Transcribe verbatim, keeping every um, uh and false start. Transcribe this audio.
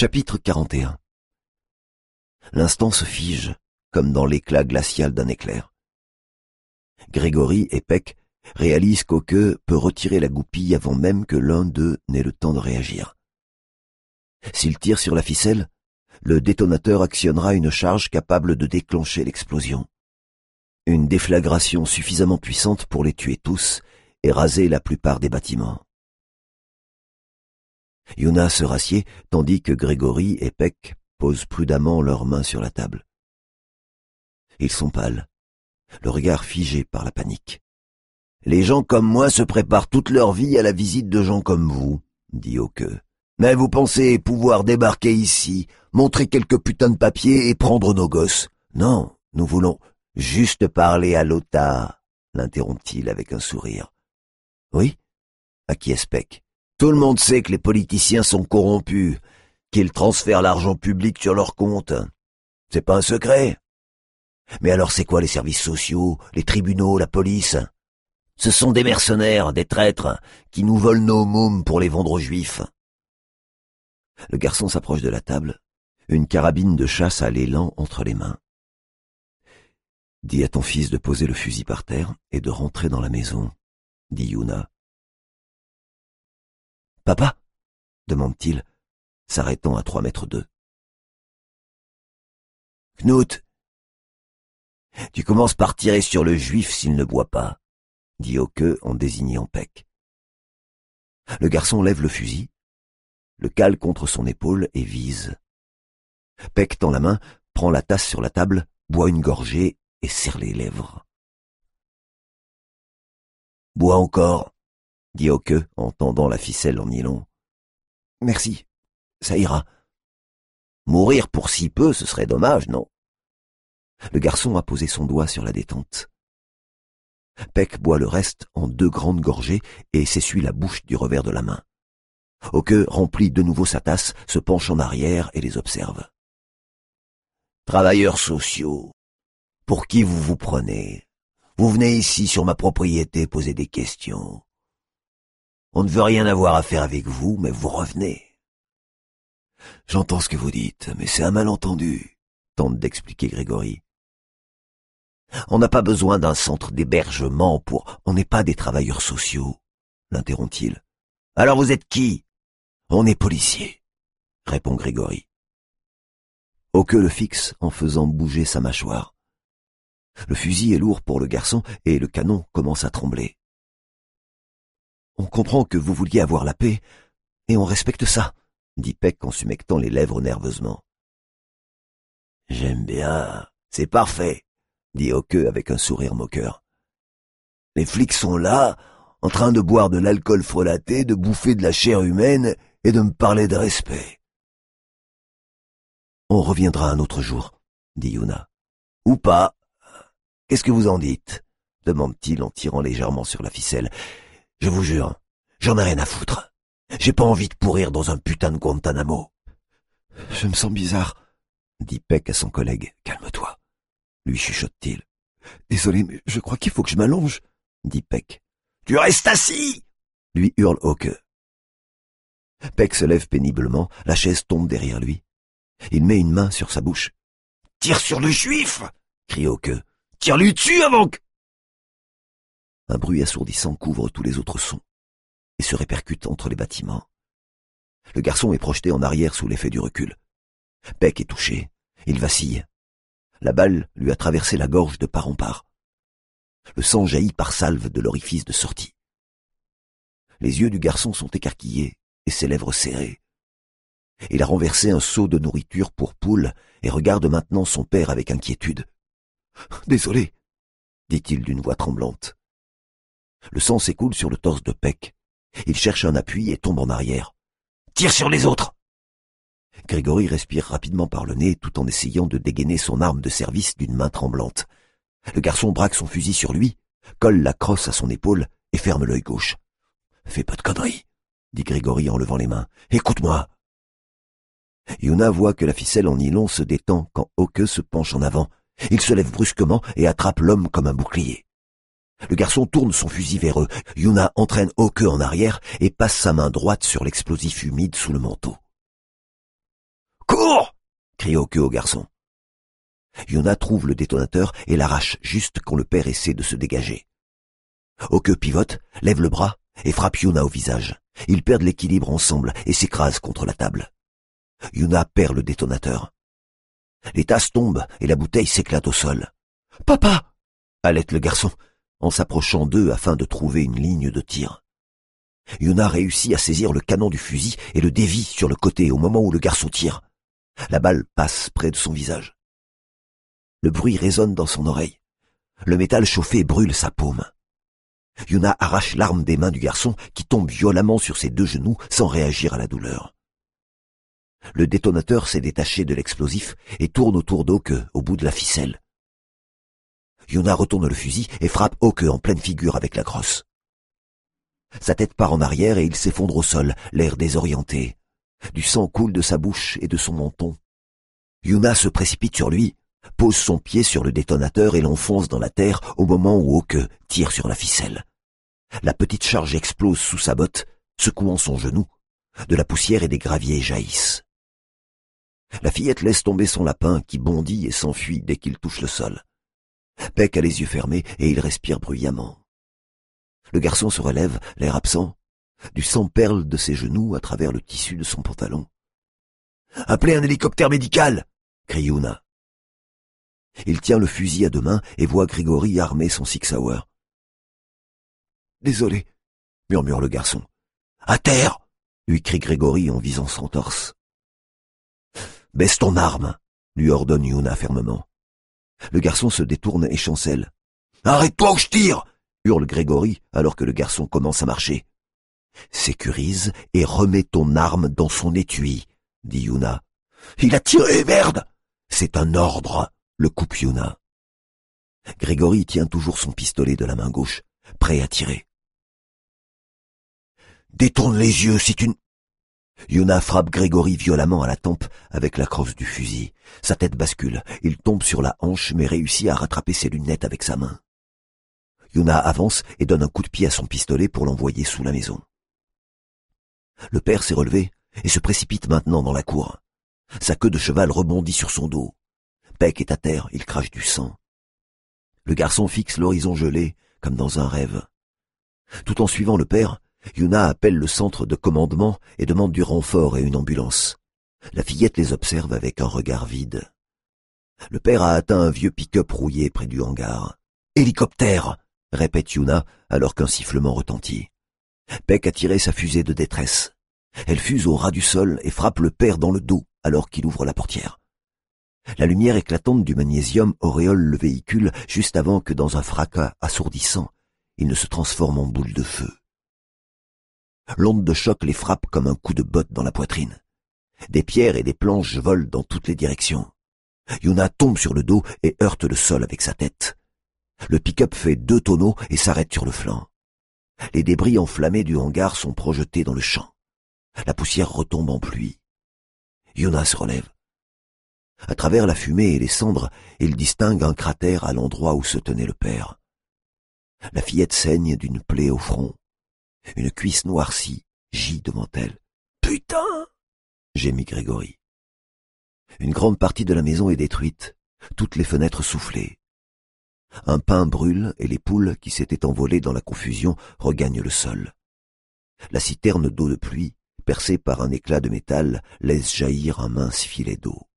Chapitre quarante et un. L'instant se fige, comme dans l'éclat glacial d'un éclair. Grégory et Peck réalisent qu'Oke peut retirer la goupille avant même que l'un d'eux n'ait le temps de réagir. S'il tire sur la ficelle, le détonateur actionnera une charge capable de déclencher l'explosion. Une déflagration suffisamment puissante pour les tuer tous et raser la plupart des bâtiments. Yuna se rassied tandis que Grégory et Peck posent prudemment leurs mains sur la table. Ils sont pâles, le regard figé par la panique. « Les gens comme moi se préparent toute leur vie à la visite de gens comme vous, » dit Oke. « Mais vous pensez pouvoir débarquer ici, montrer quelques putains de papiers et prendre nos gosses? Non, nous voulons juste parler à Lota, » l'interrompt-il avec un sourire. « Oui ?» acquiesce Peck. « Tout le monde sait que les politiciens sont corrompus, qu'ils transfèrent l'argent public sur leur compte. C'est pas un secret. Mais alors c'est quoi les services sociaux, les tribunaux, la police? Ce sont des mercenaires, des traîtres, qui nous volent nos mômes pour les vendre aux juifs. » Le garçon s'approche de la table, une carabine de chasse à l'élan entre les mains. « Dis à ton fils de poser le fusil par terre et de rentrer dans la maison, » dit Yuna. « Papa ?» demande-t-il, s'arrêtant à trois mètres d'eux. « Knut, tu commences par tirer sur le juif s'il ne boit pas, » dit Oke en désignant Peck. Le garçon lève le fusil, le cale contre son épaule et vise. Peck tend la main, prend la tasse sur la table, boit une gorgée et serre les lèvres. « Bois encore, » dit Oke en tendant la ficelle en nylon. « Merci, ça ira. » Mourir pour si peu, ce serait dommage, non? Le garçon a posé son doigt sur la détente. Peck boit le reste en deux grandes gorgées et s'essuie la bouche du revers de la main. Oke remplit de nouveau sa tasse, se penche en arrière et les observe. « Travailleurs sociaux, pour qui vous vous prenez? Vous venez ici sur ma propriété poser des questions. On ne veut rien avoir à faire avec vous, mais vous revenez. »« J'entends ce que vous dites, mais c'est un malentendu, » tente d'expliquer Grégory. « On n'a pas besoin d'un centre d'hébergement pour... On n'est pas des travailleurs sociaux, » l'interrompt-il. « Alors vous êtes qui? »« On est policiers, » répond Grégory. Oke le fixe en faisant bouger sa mâchoire. Le fusil est lourd pour le garçon et le canon commence à trembler. « On comprend que vous vouliez avoir la paix, et on respecte ça, » dit Peck en s'humectant les lèvres nerveusement. « J'aime bien, c'est parfait, » dit Oke avec un sourire moqueur. « Les flics sont là, en train de boire de l'alcool frelaté, de bouffer de la chair humaine et de me parler de respect. »« On reviendra un autre jour, » dit Yuna. « Ou pas. Qu'est-ce que vous en dites ?» demande-t-il en tirant légèrement sur la ficelle. « Je vous jure, j'en ai rien à foutre. J'ai pas envie de pourrir dans un putain de Guantanamo. »« Je me sens bizarre, » dit Peck à son collègue. « Calme-toi, » lui chuchote-t-il. « Désolé, mais je crois qu'il faut que je m'allonge, » dit Peck. « Tu restes assis !» lui hurle Oke. Peck se lève péniblement, la chaise tombe derrière lui. Il met une main sur sa bouche. « Tire sur le juif !» crie Oke. « Tire-lui dessus avant que... » Un bruit assourdissant couvre tous les autres sons et se répercute entre les bâtiments. Le garçon est projeté en arrière sous l'effet du recul. Peck est touché, il vacille. La balle lui a traversé la gorge de part en part. Le sang jaillit par salve de l'orifice de sortie. Les yeux du garçon sont écarquillés et ses lèvres serrées. Il a renversé un seau de nourriture pour poule et regarde maintenant son père avec inquiétude. « Désolé, » dit-il d'une voix tremblante. Le sang s'écoule sur le torse de Peck. Il cherche un appui et tombe en arrière. « Tire sur les autres !» Grégory respire rapidement par le nez tout en essayant de dégainer son arme de service d'une main tremblante. Le garçon braque son fusil sur lui, colle la crosse à son épaule et ferme l'œil gauche. « Fais pas de conneries, » dit Grégory en levant les mains. « Écoute-moi !» Yuna voit que la ficelle en nylon se détend quand Oke se penche en avant. Il se lève brusquement et attrape l'homme comme un bouclier. Le garçon tourne son fusil vers eux. Yuna entraîne Oke en arrière et passe sa main droite sur l'explosif humide sous le manteau. crie Oke au garçon. Yuna trouve le détonateur et l'arrache juste quand le père essaie de se dégager. Oke pivote, lève le bras et frappe Yuna au visage. Ils perdent l'équilibre ensemble et s'écrasent contre la table. Yuna perd le détonateur. Les tasses tombent et la bouteille s'éclate au sol. « Papa !» halète le garçon en s'approchant d'eux afin de trouver une ligne de tir. Yuna réussit à saisir le canon du fusil et le dévie sur le côté au moment où le garçon tire. La balle passe près de son visage. Le bruit résonne dans son oreille. Le métal chauffé brûle sa paume. Yuna arrache l'arme des mains du garçon qui tombe violemment sur ses deux genoux sans réagir à la douleur. Le détonateur s'est détaché de l'explosif et tourne autour d'Oke au bout de la ficelle. Yuna retourne le fusil et frappe Oke en pleine figure avec la crosse. Sa tête part en arrière et il s'effondre au sol, l'air désorienté. Du sang coule de sa bouche et de son menton. Yuna se précipite sur lui, pose son pied sur le détonateur et l'enfonce dans la terre au moment où Oke tire sur la ficelle. La petite charge explose sous sa botte, secouant son genou. De la poussière et des graviers jaillissent. La fillette laisse tomber son lapin qui bondit et s'enfuit dès qu'il touche le sol. Peck a les yeux fermés et il respire bruyamment. Le garçon se relève, l'air absent. Du sang perle de ses genoux à travers le tissu de son pantalon. « Appelez un hélicoptère médical !» crie Yuna. Il tient le fusil à deux mains et voit Grigori armer son Six Hour. « Désolé, » murmure le garçon. « À terre !» lui crie Grigori en visant son torse. « Baisse ton arme !» lui ordonne Yuna fermement. Le garçon se détourne et chancelle. « Arrête-toi ou je tire !» hurle Grigori alors que le garçon commence à marcher. « Sécurise et remets ton arme dans son étui, » dit Yuna. « Il a tiré, merde !»« C'est un ordre !» le coupe Yuna. Grigori tient toujours son pistolet de la main gauche, prêt à tirer. « Détourne les yeux si tu ne... » Yuna frappe Grigori violemment à la tempe avec la crosse du fusil. Sa tête bascule. Il tombe sur la hanche mais réussit à rattraper ses lunettes avec sa main. Yuna avance et donne un coup de pied à son pistolet pour l'envoyer sous la maison. Le père s'est relevé et se précipite maintenant dans la cour. Sa queue de cheval rebondit sur son dos. Peck est à terre, il crache du sang. Le garçon fixe l'horizon gelé, comme dans un rêve. Tout en suivant le père, Yuna appelle le centre de commandement et demande du renfort et une ambulance. La fillette les observe avec un regard vide. Le père a atteint un vieux pick-up rouillé près du hangar. « Hélicoptère !» répète Yuna alors qu'un sifflement retentit. Peck a tiré sa fusée de détresse. Elle fuse au ras du sol et frappe le père dans le dos alors qu'il ouvre la portière. La lumière éclatante du magnésium auréole le véhicule juste avant que dans un fracas assourdissant, il ne se transforme en boule de feu. L'onde de choc les frappe comme un coup de botte dans la poitrine. Des pierres et des planches volent dans toutes les directions. Yuna tombe sur le dos et heurte le sol avec sa tête. Le pick-up fait deux tonneaux et s'arrête sur le flanc. Les débris enflammés du hangar sont projetés dans le champ. La poussière retombe en pluie. Yuna se relève. À travers la fumée et les cendres, il distingue un cratère à l'endroit où se tenait le père. La fillette saigne d'une plaie au front. Une cuisse noircie gît devant elle. « Putain !» gémit Grigori. Une grande partie de la maison est détruite, toutes les fenêtres soufflées. Un pain brûle et les poules qui s'étaient envolées dans la confusion regagnent le sol. La citerne d'eau de pluie, percée par un éclat de métal, laisse jaillir un mince filet d'eau.